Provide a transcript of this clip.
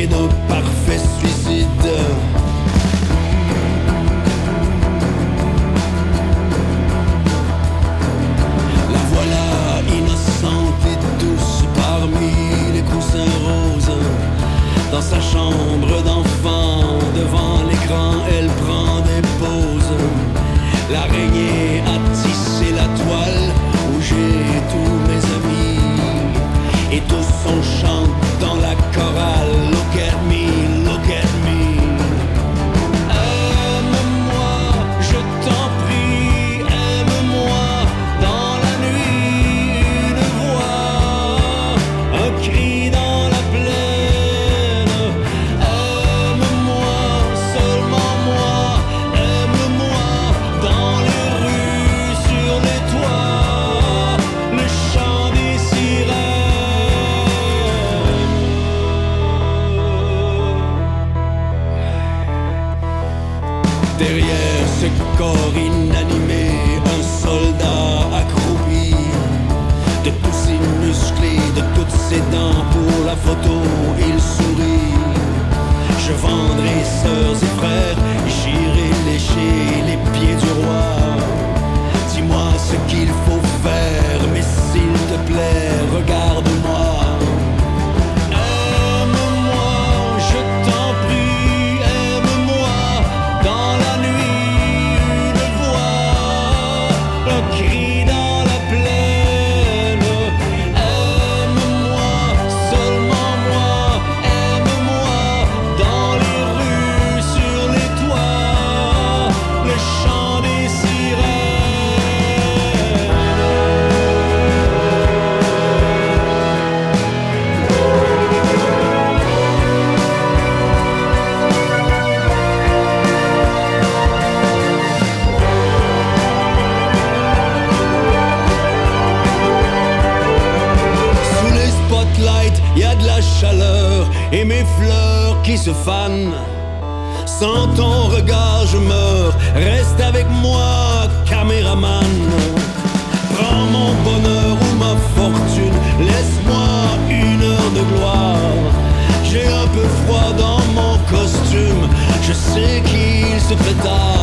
et d'un parfait suicide. La voilà innocente et douce parmi les coussins roses. Dans sa chambre d'enfant, devant l'écran, elle prend des pauses. L'araignée a tissé la toile où j'ai tous mes amis. Et tous on chante dans la chorale. Look at me, look at me. Aime-moi, je t'en prie, aime-moi. Dans la nuit, une voix, un cri dans la plaine. Aime-moi, seulement moi, aime-moi. Dans les rues, sur les toits, le chant des sirènes. Derrière ce corps inanimé, un soldat accroupi. De tous ses muscles, de toutes ses dents, pour la photo, il sourit. Je vendrai sœurs et frères, j'irai lécher les pieds du roi. Dis-moi ce qu'il faut faire, mais s'il te plaît, regarde-moi. Aime-moi, je t'en prie, aime-moi. Dans la nuit, une voix, un cri dans la plaine. Aime-moi, seulement moi, aime-moi. Dans les rues, sur les toits, le chant des sirènes. Sous les spotlights, y a de la chaleur et mes fleurs qui se fanent. Sans ton regard, je meurs. Reste avec moi, caméraman. Prends mon bonheur ou ma fortune, laisse-moi une heure de gloire. J'ai un peu froid dans mon costume, je sais qu'il se fait tard.